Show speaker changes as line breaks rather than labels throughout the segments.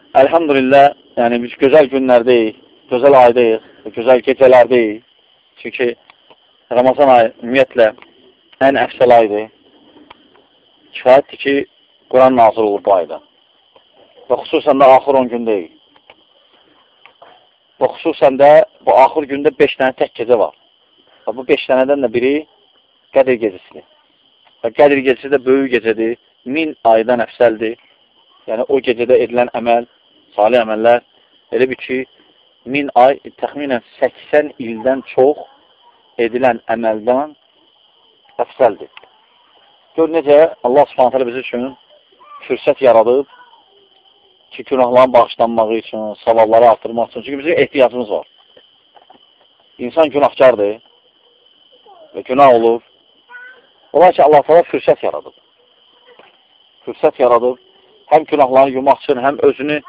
Elhamdülillah, yəni biz gözəl günlərdəyik, gözəl aydayıq, gözəl gecələrdəyik. Çünki Ramazan ayı ümumiyyətlə ən əfsəl aydır. Kifayətdir ki, Quran nazil olur bu ayda. Və xüsusən də axır 10 gündəyik. Və xüsusən də bu axır gündə 5 dənə tək gecə var. Və bu 5 dənədən də biri Qədir gecəsidir. Və Qədir gecəsi də böyük gecədir, 1000 aydan əfsəldir. Yəni o gecədə edilən əməl, salih əməllər elə bir ki, 1000 ay, təxminən 80 ildən çox edilən əməldən əfsəldir. Gör necə Allah Subhanahu bizi üçün fürsət yaradıb ki, günahların bağışlanması üçün, savabları artırmaq üçün. Çünki bizim ehtiyacımız var. İnsan günahkardır və günah olur. Ola ki, Allah Teala fürsət yaradıb. Fürsət yaradıb, həm günahlarını yumaq üçün, həm özünü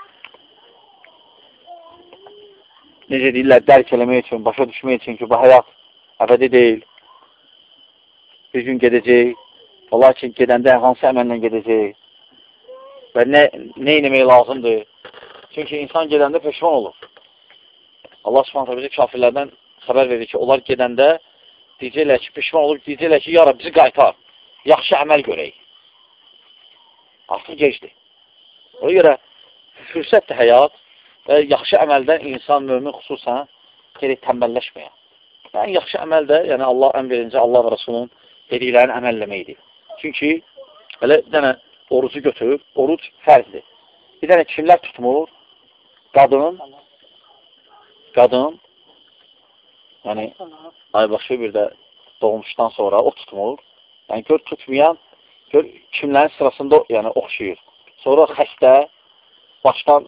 necə deyirlər, dərk eləmək üçün, başa düşmək üçün ki, bu həyat əbədi deyil. Bir gün gedəcək, ola ki, gedəndə hansı əməllə gedəcək və nə eləmək lazımdır. Çünki insan gedəndə peşman olur. Allah Subhanahu bizi kafirlərdən xəbər verir ki, onlar gedəndə deyəcəklər ki, peşman olur, deyəcəklər ki, ya Rab, bizi qaytar, yaxşı əməl görək. Artıq gecdir. Ona görə fürsətdir həyat və yaxşı əməldən insan, mömin xüsusən gerək tənbəlləşməyə. Yəni, yaxşı əməl də, yəni Allah ən birinci Allah və Rasulun dediklərini əməlləməkdir. Çünki elə bir dənə orucu götürüb, oruc fərzdir. Bir dənə kimlər tutmur? Qadın, yəni aybaşı bir də doğmuşdan sonra o tutmur. Yəni gör tutmayan, gör kimlərin sırasında yəni oxşayır. Sonra xəstə, başdan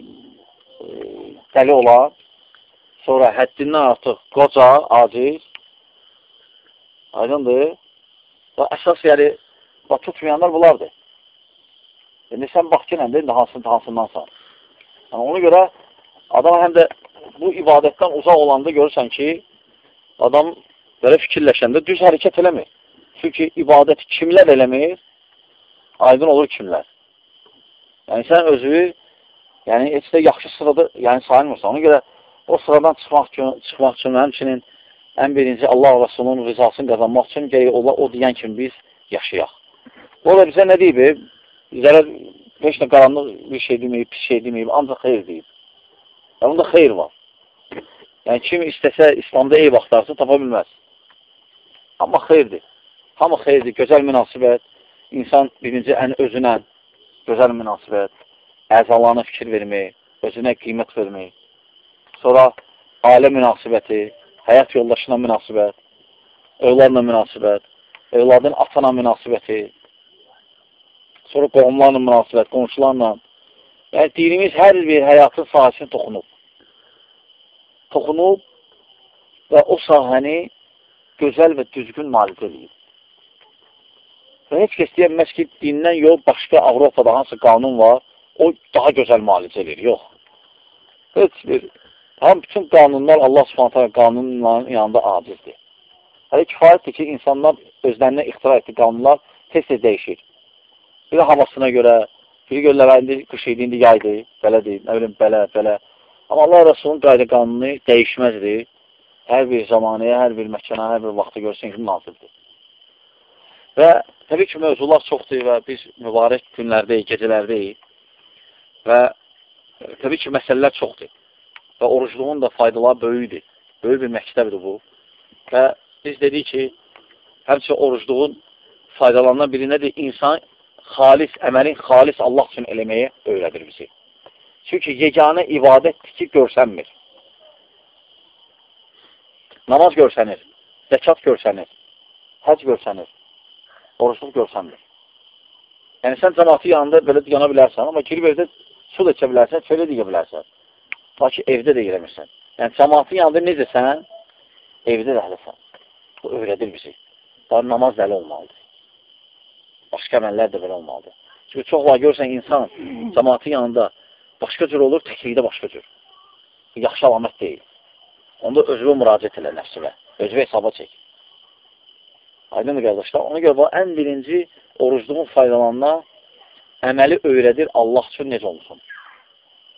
dəli olan, sonra həddindən artıq qoca, aciz, aydındır. Və əsas yəni, tutmayanlar bunlardır. Yəni, sən bax ki, nədir, hansındansan. Yəni, ona görə adam həm də bu ibadətdən uzaq olanda görürsən ki, adam belə fikirləşəndə düz hərəkət eləmir. Çünki ibadəti kimlər eləmir, aydın olur kimlər. Yəni, sən özü, yəni, heç də yaxşı sırada sayılmırsan. Ona görə o sıradan çıxmaq üçün, həmçinin ən birinci Allah və Rasulunun rızasını qazanmaq üçün gərək o deyən kimi biz yaşayaq. O da bizə nə deyib? Bizlərə heç də qaranlıq bir şey deməyib, pis şey deməyib, ancaq xeyir deyib. Yəni, onda xeyir var. Yəni, kim istəsə, İslamda eyb axtarsa, tapa bilməz. Amma xeyirdir. Hamı xeyirdir, gözəl münasibət, insan birinci ən özünə gözəl münasibət, əzalarına fikir vermək, özünə qiymət vermək, sonra ailə münasibəti, həyat yoldaşına münasibət, övladla münasibət, övladın atana münasibəti, sonra qohumlarla münasibət, qonşularla. Yəni, dinimiz hər bir həyatın sahəsini toxunub. Toxunub və o sahəni gözəl və düzgün müalicə edir. Və heç kəs deyəməz ki, dindən yox, başqa Avropada hansı qanun var, o daha gözəl müalicə edir. Yox. Heç bir, bütün qanunlar Allah Subhanahu qanunların yanında acizdir. Hələ kifayətdir ki, insanlar özlərinə ixtira etdiyi qanunlar tez-tez dəyişir. Bir də havasına görə, biri görürlər, indi qış idi, indi yaydır, belədir, nə bilim, belə. Amma Allah Rasulun qayda qanunu dəyişməzdir. Hər bir zamanəyə, hər bir məkana, hər bir vaxta görürsən ki, nazildir. Və təbii ki, mövzular çoxdur və biz mübarək günlərdəyik, gecələrdəyik və təbii ki, məsələlər çoxdur və orucluğun da faydaları böyükdür. Böyük bir məktəbdir bu. Və biz dedik ki, həmçə orucluğun faydalarından biri nədir? İnsan əməlin xalis Allah üçün eləməyə öyrədir bizi. Çünki yeganə ibadətdir ki, görsənmir. Namaz görsənir, zəkat görsənir, həc görsənir, oruçluq görsənir. Yəni, sən cəmatı yanında belə yana bilərsən, amma girib evdə su da içə bilərsən, çölə deyə bilərsən. Lakin evdə də eləmirsən. Yəni, cəmatın yanında necəsən, evdə də hələsən. Bu öyrədir bizi. Daha namaz dəli olmalıdır. Başqa əməllər də belə olmalıdır. Çünki çox var görürsən, insan cəmatın yanında başqa cür olur, təklikdə başqa cür. Yaxşı alamət deyil. Onda özünə müraciət elə nəfsivə, özünə hesaba çək. Aydındır, qardaşlar. Ona görə ən birinci orucluğun faydalarına əməli öyrədir Allah üçün necə olsun.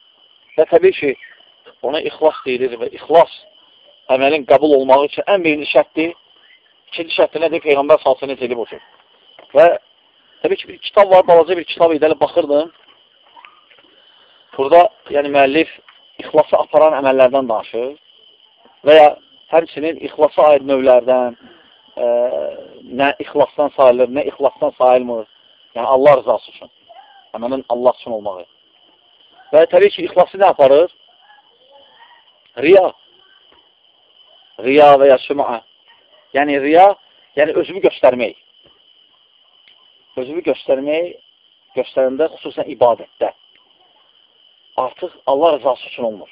Və təbii ki, ona ixlas deyilir və ixlas əməlin qəbul olmağı üçün ən birinci şərtdir. İkinci şərtdir nədir? Peyğəmbər salsın necə edib o cür. Və təbii ki, bir kitab var, balaca bir kitab idi, baxırdım. Burada, yəni müəllif ixlası aparan əməllərdən danışır və ya həmçinin ixlasa aid növlərdən, nə ixlasdan sayılır, nə ixlasdan sayılmır. Yəni, Allah rızası üçün. Əməlin Allah üçün olmağı. Və təbii ki, ixlası nə aparır? Riya. Riya və ya süm'a. Yəni, riya, yəni özümü göstərmək. Özümü göstərəndə, xüsusən ibadətdə. Artıq Allah rızası üçün olmur.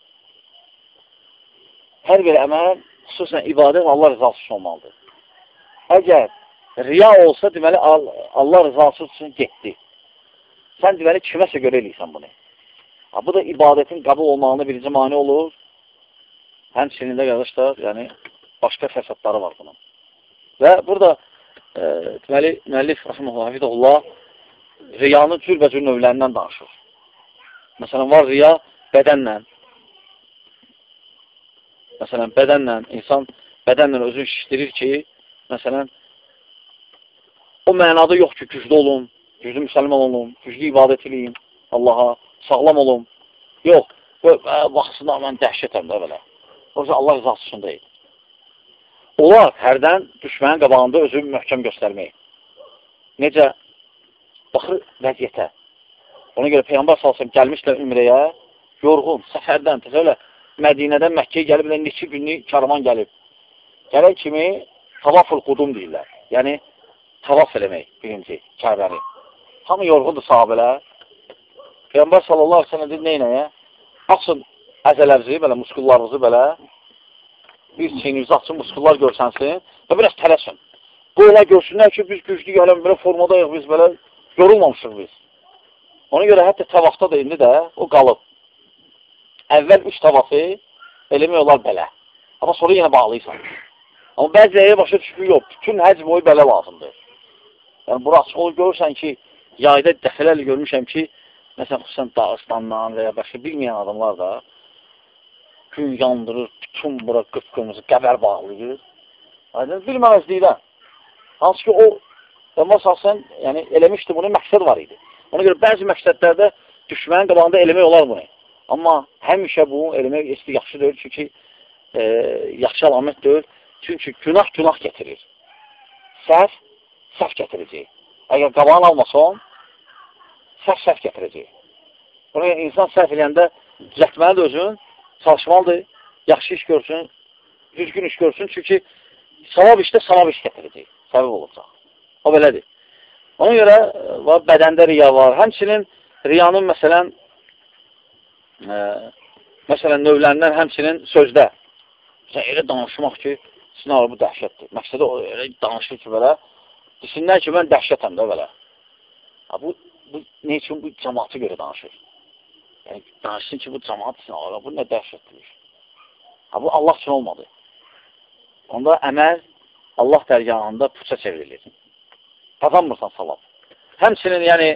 Hər bir əməl, xüsusən ibadət Allah rızası üçün olmalıdır. Əgər riya olsa, deməli, Allah rızası üçün getdi. Sən deməli, kiməsə görə eləyirsən bunu. Bu da ibadətin qəbul olmağında birinci mani olur. Həmçinin də qardaşlar, yəni, başqa fəsadları var bunun. Və burada, deməli, müəllif, rəhməhullah, hafidullah, riyanın cürbəcür növlərindən danışır. Məsələn, var riya bədənlə. Məsələn, bədənlə, insan bədənlə özünü şişdirir ki, məsələn, o mənada yox ki, güclü olun, güclü müsəlman olun, güclü ibadət edeyim Allaha, sağlam olun. Yox, vaxtında mən dəhşətəm də belə. Orada Allah rızası üçün deyil. Olar hərdən düşmənin qabağında özünü möhkəm göstərmək. Necə? Baxır vəziyyətə. Ona görə Peyğəmbər salsam gəlmişlər ümrəyə, yorğun, səfərdən, təzələ Mədinədən Məkkəyə gəlib, neçə günlük karvan gəlib. Gələn kimi tavaful qudum deyirlər. Yəni, tavaf eləmək birinci, Kəbəni. Hamı yorğundur sahabələr. Peyğəmbər sallallahu aleyhi ve sellem deyir, neynəyə? Açın əzələrinizi, belə, muskullarınızı belə, bir çiyninizi açın, muskullar görsənsin və biraz tələsin. Qoyla görsünlər ki, biz güclü gələn belə formadayıq, biz belə yorulmamışıq biz. Ona görə hətta tavafda da indi də o qalıb. Əvvəl 3 tavafı eləmək olar belə. Amma sonra yenə bağlıysan. Amma bəziləri başa düşmür, yox, bütün həc boyu belə lazımdır. Yəni, bura açıq olur, görürsən ki, yayda dəfələrlə görmüşəm ki, məsələn, xüsusən Dağıstandan və ya başqa bilməyən adamlar da gün yandırır, bütün bura qıpqırmızı qəbər bağlayır. Bilməməzlikdən. Hansı ki, o, məsələn, yəni, eləmişdi, bunun məqsəd var idi. Ona görə bəzi məqsədlərdə düşmənin qabağında eləmək olar bunu. Amma həmişə bu eləmək yaxşı deyil, çünki yaxşı əlamət deyil. Çünki günah gətirir. Səhv gətirəcək. Əgər qabağını almasan, səhv gətirəcək. Ona görə insan səhv eləyəndə düzəltməlidir özün, çalışmalıdır, yaxşı iş görsün, düzgün iş görsün. Çünki savab işdə savab iş gətirəcək. Səbəb olacaq. O belədir. Ona görə bədəndə riya var. Həmçinin riyanın məsələn növlərindən həmçinin sözdə. Elə danışmaq ki, sizin bu dəhşətdir. Məqsədə elə danışır ki, belə, desinlər ki, mən dəhşətəm də belə. Bu ne üçün bu cəmaatı görə danışır? Yəni, danışsın ki, bu cəmaat üçün, bu nə dəhşətdir? Bu Allah üçün olmadı. Onda əməl Allah dərgahında puça çevrilir. Qazanmırsan savab. Həmçinin, yəni,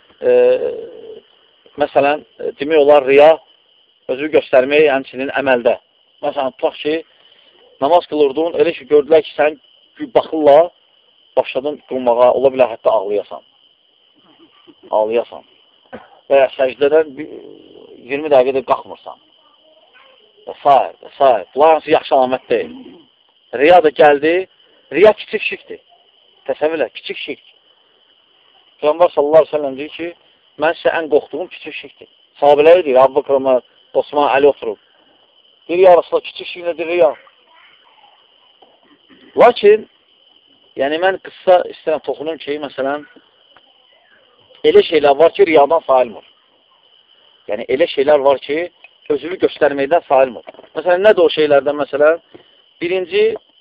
məsələn, demək olar, riya özü göstərmək, həmçinin əməldə. Məsələn, tutaq ki, namaz qılırdın, elə ki, gördülər ki, sən baxırlar, başladın qılmağa, ola bilər, hətta ağlayasan. Və ya səcdədən 20 dəqiqədə qalxmırsan. Və s. Bunlar hansı yaxşı alamət deyil. Riya da gəldi, riya kiçik şirkdir. Təsəvvürlə, kiçik şirk. Peyğəmbər sallallahu aleyhi ve sellem deyir ki, mən sizə ən qorxduğum kiçik şirkdir. Sahabələri deyir, Əbu Bakr, Ömər, Osman, Əli oturub. Deyir, ya Rasulullah, kiçik şirk nədir, riya? Lakin, yəni mən qısa istəyirəm toxunum ki, məsələn, elə şeylər var ki, riyadan sayılmır. Yəni, elə şeylər var ki, özünü göstərməkdən sayılmır. Məsələn, nədir o şeylərdən, məsələn? Birinci,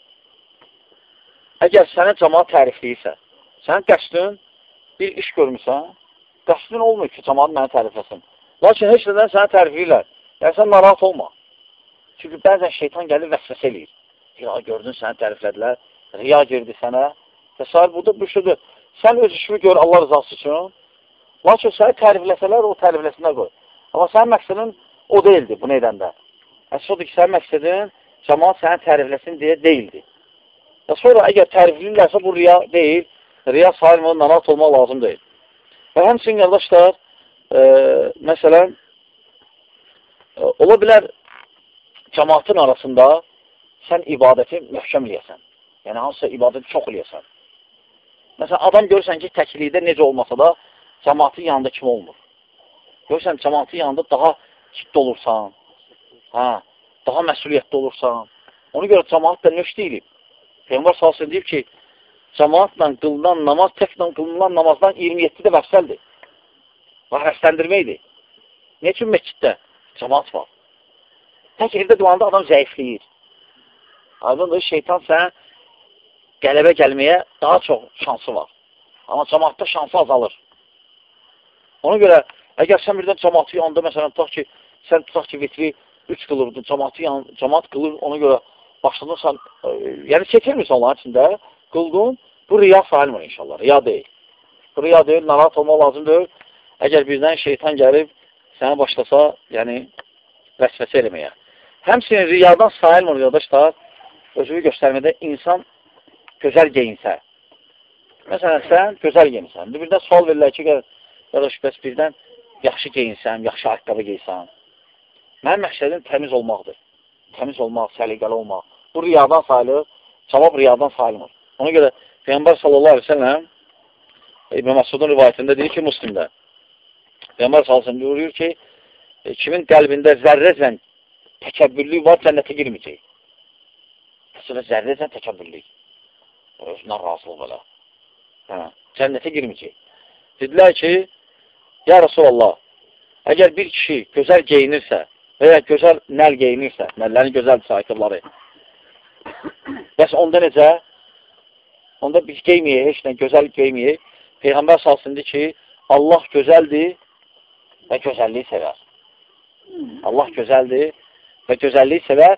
əgər sənə cəmaat tərifləyirsə, sən qəsdin bir iş görmüsən, qəsdin olmuyor ki, cəmaat məni tərifləsin. Lakin heç nədən sənə tərifləyirlər. Yəni, sən narahat olma. Çünki bəzən şeytan gəlir vəsvəsə eləyir. Ya, gördün, səni təriflədilər, riya girdi sənə. Və s. Burada bir şeydir. Sən öz işini gör Allah rızası üçün. Lakin səni tərifləsələr, o tərifləsinə qoy. Amma sənin məqsədin o deyildi bunu edəndə. Əsas odur ki, sənin məqsədin cəmaat səni tərifləsin deyə deyildi. Və sonra əgər təriflirlərsə bu riya deyil, riya sayılmır, narahat olmaq lazım deyil. Və həmçinin qardaşlar, məsələn, ola bilər cəmaatın arasında sən ibadəti möhkəm eləyəsən. Yəni, hansısa ibadəti çox eləyəsən. Məsələn, adam görürsən ki, təklikdə necə olmasa da cəmaatın yanında kim olmur. Görürsən, cəmaatın yanında daha ciddi olursan, daha məsuliyyətli olursan. Ona görə cəmaat da nöş deyilib. Peyğəmbər salsın deyib ki, cəmaatla qılınan namaz, təklə qılınan namazdan 27 də vəfsəldir. Və vəfsəldirməkdir. Ne üçün məsciddə? Cəmaat var. Tək evdə duanda adam zəifləyir. Aydındır, şeytan sənə qələbə gəlməyə daha çox şansı var. Amma cəmaatda şansı azalır. Ona görə, əgər sən birdən cəmaatı yanında, məsələn, tutaq ki, vitri 3 qılırdın, cəmaat qılır, ona görə başlanırsan, yəni çəkilmirsən onların içində, qıldın, bu riya sayılmır inşallah, riya deyil. Bu riya deyil, narahat olmaq lazımdır. Əgər birdən şeytan gəlib, sənə başlasa, yəni, vəsvəsə eləməyə. Həmçinin riyadan sayılmır, qardaşlar, özünü göstərmədə insan gözəl geyinsə. Məsələn, sən gözəl geyinsən. Birdən sual verirlər ki, qardaş, bəs birdən yaxşı geyinsəm, yaxşı ayaqqabı geysən. Mənim məqsədim təmiz olmaqdır. Təmiz olmaq, səliqəli olmaq. Bu riyadan sayılır, cavab riyadan sayılmır. Ona görə Peyğəmbər sallallahu aleyhi ve sellem İbn Məsudun rivayətində deyir ki, Müslimdə. Peyğəmbər sallallahu aleyhi ve sellem buyuruyor ki, kimin qəlbində zərrəcən təkəbbürlük var, cənnətə girməyəcək. Təsəvvür zərrəcən təkəbbürlük. Özündən razılıq belə. Cənnətə girməyəcək. Dedilər ki, ya Rasulallah, əgər bir kişi gözəl geyinirsə və ya gözəl nəl geyinirsə, nəllərin gözəl saytıqları, bəs onda necə? Onda biz geyməyək, heç nə gözəl geyməyək. Peyğəmbər salsındır ki, Allah gözəldir və gözəlliyi sevər. Allah gözəldir və gözəlliyi sevər.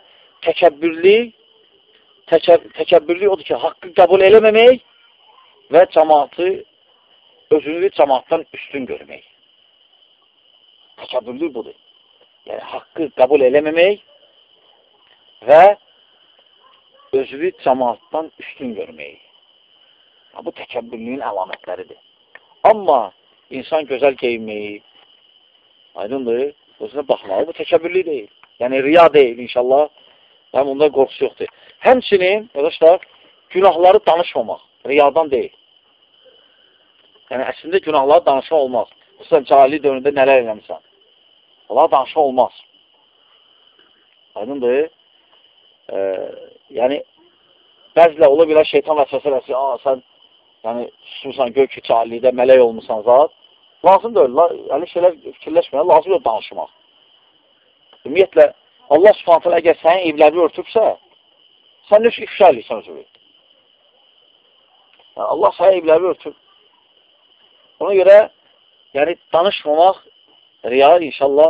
Təkəbbürlük odur ki, haqqı qəbul eləməmək və cəmaatı, özünü cəmaatdan üstün görmək. Təkəbbürlük budur. Yəni, haqqı qəbul eləməmək və özünü cəmaatdan üstün görmək. Bu təkəbbürlüyün əlamətləridir. Amma insan gözəl geyinməyi, aydındır, özünə baxmalı, bu təkəbbürlük deyil. Yəni, riya deyil, inşallah. Yəni, bunda qorxusu yoxdur. Həmçinin, arkadaşlar, günahları danışmamaq, riyadan deyil. Yəni, əslində günahları danışmaq olmaz. Xüsusən cahili dövründə nələr eləmişsən. Onlara danışmaq olmaz. Aydındır. Yəni, bəzilə ola bilər şeytan vəsvəsə eləsi, sən yəni, susursan, gör ki, cahillikdə mələk olmuşsan zat. Lazım deyil, yəni şeylər fikirləşməyə, lazım deyil danışmaq. Ümumiyyətlə, Allah subhanətələ əgər sənin evlərini örtübsə, sən nöş ifşa edirsən özünü. Yəni, Allah sənin evləri örtüb. Ona görə, yəni, danışmamaq, riya inşallah,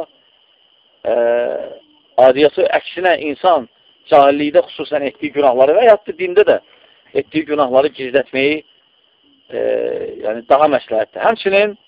adiyyatı əksinə insan cahillikdə xüsusən etdiyi günahları və yaxud da dində də etdiyi günahları gizlətməyi yəni, daha məsləhətdir. Həmçinin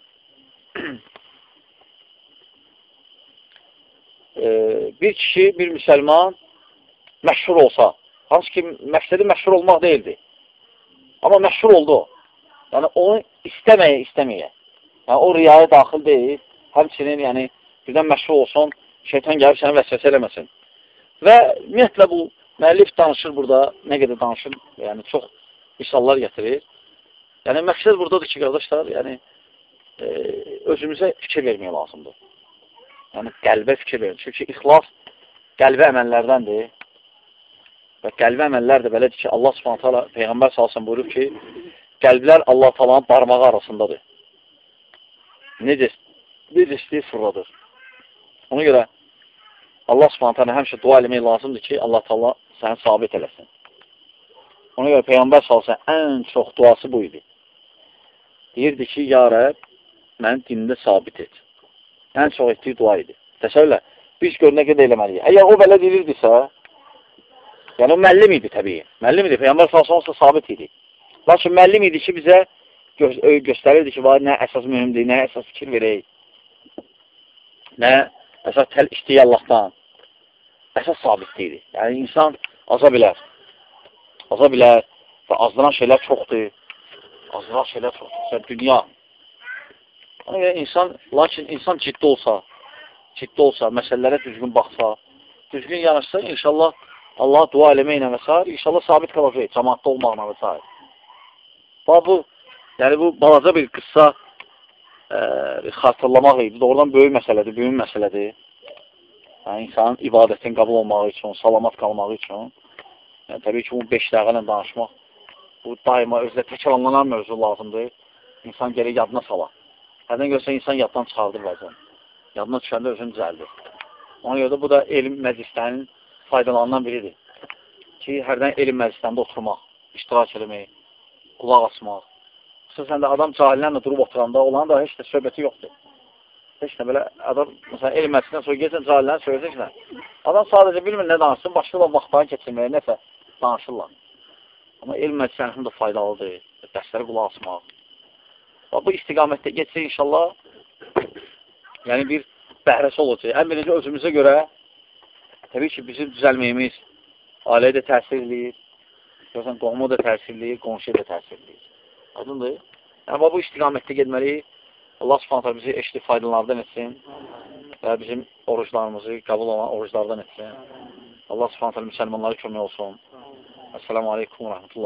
bir kişi, bir müsəlman məşhur olsa, hansı ki, məqsədi məşhur olmaq deyildi. Amma məşhur oldu o. Yəni, onu istəməyə. Yəni, o riyaya daxil deyil. Həmçinin, yəni, birdən məşhur olsun, şeytan gəlib səni vəsvəsə eləməsin. Və ümumiyyətlə, bu müəllif danışır burada, nə qədər danışır, yəni, çox misallar gətirir. Yəni, məqsəd buradadır ki, qardaşlar, yəni, özümüzə fikir verməyə lazımdır. Yəni, qəlbə fikir verin. Çünki ixlas qəlbə əməllərdəndir. Və qəlbə əməllər də belədir ki, Allah subhanətə Peyğəmbər salsın buyurub ki, qəlblər Allah talanın barmağı arasındadır. Necə istəyir fırladır. Ona görə Allah subhanətə həmişə dua eləmək lazımdır ki, Allah taala səni sabit eləsin. Ona görə Peyğəmbər salsın ən çox duası bu idi. Deyirdi ki, ya Rəbb, məni dinində sabit et. Ən çox etdiyi dua idi. Təsəvvürlə, biz görünə qədər eləməliyik. Əgər o belə deyirdisə, yəni o məllim idi təbii. Məllim idi, Peyğəmbər salsın sabit idi. Lakin məllim idi ki, bizə göstərirdi ki, nə əsas mühümdir, nə əsas fikir verək, nə Əsas istəyə Allahdan. Əsas sabitliyidir. Yəni, insan aza bilər. Aza bilər və azdıran şeylər çoxdur. Azdıran şeylər çoxdur. Sən dünya. Ona görə lakin insan ciddi olsa, məsələlərə düzgün baxsa, düzgün yanaşsa, inşallah Allah dua eləməklə və s. İnşallah sabit qalacaq, cəmaatda olmaqla və s. Yəni bu balaca bir qıssa xatırlamaq idi. Doğrudan böyük məsələdir. Yəni, insanın ibadətin qəbul olmağı üçün, salamat qalmağı üçün. Yəni, təbii ki, bu 5 dəqiqə ilə danışmaq, bu daima özlə təkrarlanan mövzu lazımdır. İnsan gərək yadına salar. Hərdən görsə, insan yaddan çıxardır bəzən. Yadına düşəndə özünü düzəldir. Ona görə də bu da elm məclislərinin faydalarından biridir. Ki, hərdən elm məclislərində oturmaq, iştirak eləmək, qulaq asmaq. Xüsusən də adam cahillərlə durub oturanda olan da heç də söhbəti yoxdur. Heç də belə adam, məsələn, elm məclisindən sonra geçən cahillərin söhbəti heç nə. Adam sadəcə bilmir nə danışsın, başlayırlar vaxtlarını keçirməyə, nəsə danışırlar. Amma elm məclislərinin də faydalıdır, dərsləri qulaq asmaq. Bu istiqamətdə geçsə inşallah, yəni bir bəhrəsi olacaq. Ən birinci özümüzə görə, təbii ki, bizim düzəlməyimiz ailəyə də təsir edir, görsən, qohumu da təsir edir, qonşuya da təsir edir. Adındır. Yəni, bu istiqamətdə getməliyik. Allah subhanətlə bizi eşli faydalardan etsin və bizim oruclarımızı qəbul olan oruclardan etsin. Allah subhanətlə müsəlmanları kömək olsun. Əssəlamu aleykum və rəhmətullah.